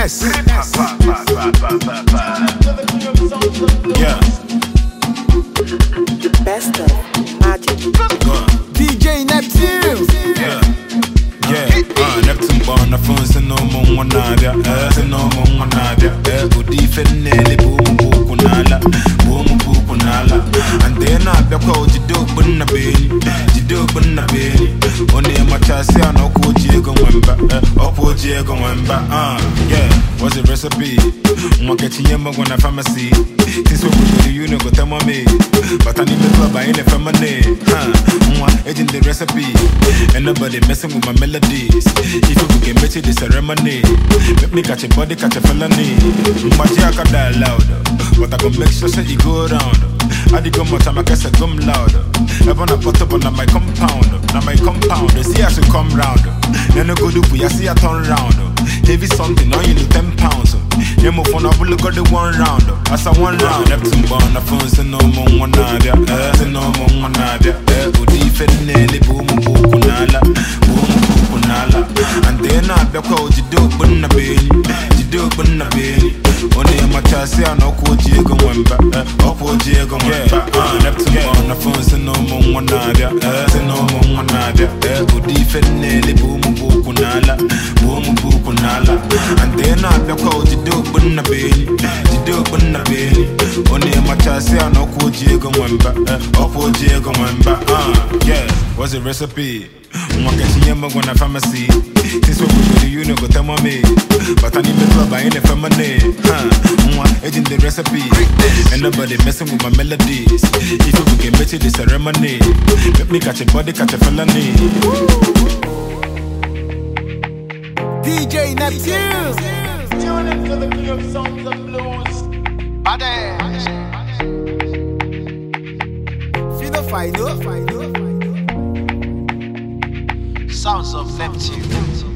S. Yeah. Best of Magic. DJ Neptune. Yeah. Neptune born the phone, so no more one nadia. No more one nadia. Udi fenele boom kunala, boom kunala. And then I the code you do bunna baby, you do bunna baby. Only a machasi and Oko Diego Wemba, Opo Diego Wemba. Yeah, what's the recipe? One catching yamma when I pharmacy. This will do you know go tell me. But I need the club by any family. Aging the recipe. And nobody messing with my melodies. If you can make it the ceremony, let me catch a body, catch a felony. Majiaka die louder, but I can make sure that you go around. I dig on my time, I guess I come louder. I wanna put up on my compound. Now my compound, they see I should come round. Then I go do I see I turn round. Heavy something, now you do 10 pounds. You move on, I will go the one round. As I one round, Neptune born, the phone, so no more one nadia. No more one nadia. Udi fenele boom kunala, boom kunala. And then I the code you do bunna baby, you do bunna baby. Only a machasi and Oko Diego Wemba, Opo Diego Wemba. Neptune born, the phone, so no more one nadia. No more one nadia. Udi fenele boom kunala, boom kunala. And then I the code you do bunna baby, you do bunna baby. Only a machasi and Oko Diego Wemba, Opo Diego Wemba. Yeah, what's the recipe? One catching yamma when I pharmacy. This will do you know go tell me. But I need the club by any family. Aging the recipe. And nobody messing with my melodies. If you can make it the ceremony, let me catch a body, catch a felony. DJ Neptune. Tune into the king of songs and blues. Badass. Final. Sounds of Neptune.